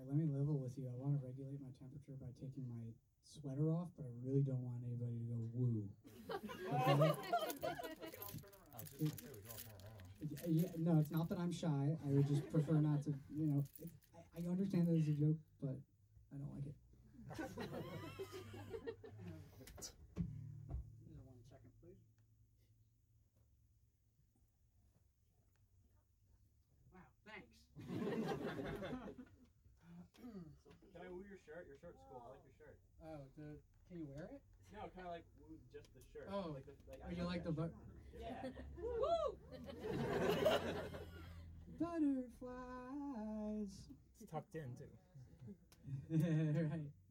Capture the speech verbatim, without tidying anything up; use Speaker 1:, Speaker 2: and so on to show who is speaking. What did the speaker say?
Speaker 1: right, let me level with you. I want to regulate my temperature by taking my sweater off, but I really don't want anybody to go woo. Okay? Yeah, no, it's not that I'm shy. I would just prefer not to, you know, it, I, I understand that it's a joke, but I don't like it.
Speaker 2: One second, please. Wow, thanks.
Speaker 3: Can I woo your shirt? Your shirt's cool. I like your shirt.
Speaker 1: Oh, the, can you wear it?
Speaker 3: No, kind of like woo just the shirt.
Speaker 1: Oh,
Speaker 3: like the, like
Speaker 1: oh, you like the bu-
Speaker 3: Yeah.
Speaker 4: Woo!
Speaker 1: Butterflies.
Speaker 5: It's tucked in too.
Speaker 1: Right.